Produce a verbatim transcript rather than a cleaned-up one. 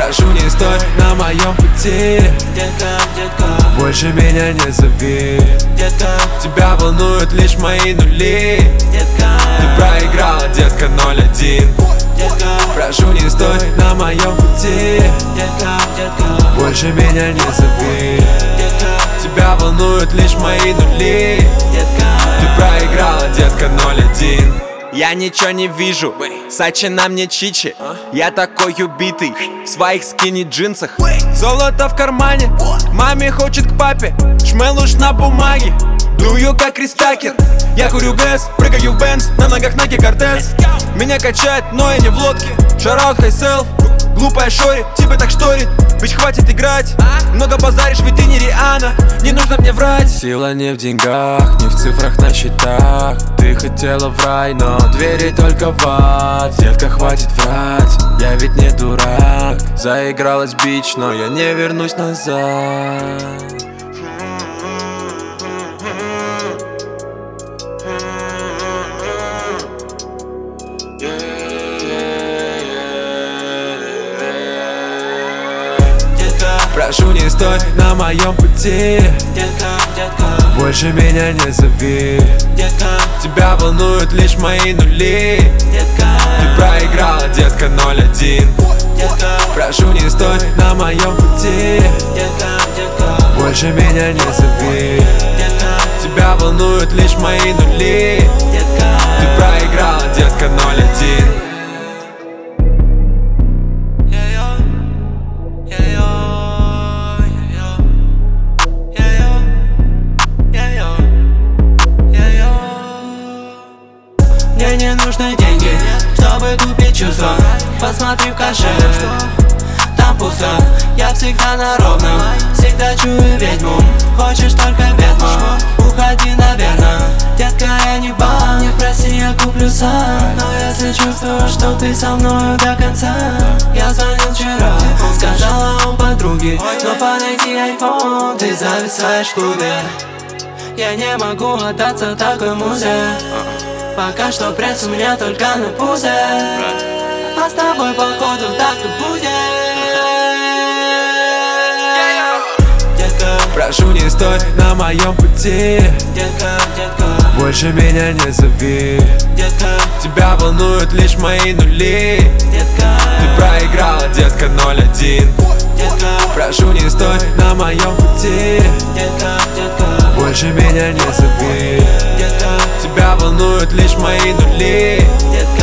Прошу, не стой на моем пути. Детка, детка, больше меня не зови. детка, Тебя волнуют лишь мои нули. детка, Ты проиграла, детка, ноль один. детка, Прошу, не стой на моем пути. детка, детка, больше меня не зови. детка, Тебя волнуют лишь мои нули. детка. Ты проиграла, детка, ноль один. Я ничего не вижу, Сачи на мне чичи. Я такой убитый, в своих скини-джинсах. Золото в кармане, маме хочет к папе. Шмел уж на бумаге, дую как Ристакер. Я курю гэс, прыгаю в бенз, на ногах Nike Кортес. Меня качает, но я не в лодке. Шараут хайселф, глупая шори, тебе так шторит. Ведь хватит играть, много базаришь, ведь ты не Риана. Не нужно мне врать. Сила не в деньгах, не в цифрах на счетах. Ты хотела в рай, но двери только в ад. Детка, хватит врать, я ведь не дурак. Заигралась бич, но я не вернусь назад. Прошу, не стой на моем пути. Детка, детка, больше меня не зови. детка, Тебя волнуют лишь мои нули. детка, Ты проиграла, детка, ноль один. детка, Прошу, не стой на моем пути. детка, детка, больше меня не зови. детка, Тебя волнуют лишь мои нули. детка. Ты проиграла, детка, ноль один. Мне не нужны деньги, чтобы купить чувства. Посмотри в кошелек, там пусто. Я всегда на ровном, всегда чую ведьму. Хочешь только ведьму, уходи, наверное. Детка, я не бан, не проси, я куплю сам. Но если чувствую, что ты со мною до конца. Я звонил вчера, сказала у подруги, но подойди айфон, ты зависаешь в клубе. Я не могу отдаться такой музе. Пока что пресс у меня только на пузе. А с тобой походу так и будет. Детка, Прошу, не стой на моем пути. детка, детка, больше меня не зови. детка, Тебя волнуют лишь мои нули. детка, Ты проиграла, детка, ноль один. детка, Прошу, не стой на моем пути. детка, детка, больше меня не зови. детка, Тебя волнуют лишь мои нули. детка.